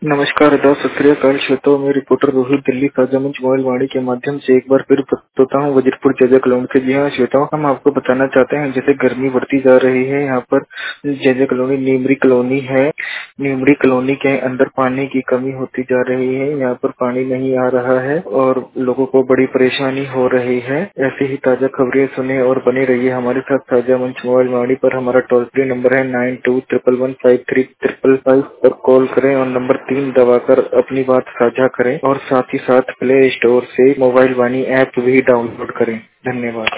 नमस्कार, आदाब, सत श्री अकाल। श्रोताओं, मैं रिपोर्टर रोहित दिल्ली ताजा मंच मोबाइल वाणी के माध्यम से एक बार फिर प्रस्तुत होता हूँ वजीरपुर जजा कॉलोनी से। जी हाँ श्रोताओं, हम आपको बताना चाहते हैं जैसे गर्मी बढ़ती जा रही है, यहाँ पर जजा कॉलोनी नीमरी कॉलोनी है। नीमरी कॉलोनी के अंदर पानी की कमी होती जा रही है, यहाँ पर पानी नहीं आ रहा है और लोगों को बड़ी परेशानी हो रही है। ऐसी ही ताजा खबरें सुने और बने रहिए हमारे साथ ताजा मंच मोबाइल वाणी पर। हमारा टोल फ्री नंबर है 9211153555 पर कॉल करें और नंबर 3 दबाकर अपनी बात साझा करें और साथ ही साथ प्ले स्टोर से मोबाइल वाणी ऐप भी डाउनलोड करें। धन्यवाद।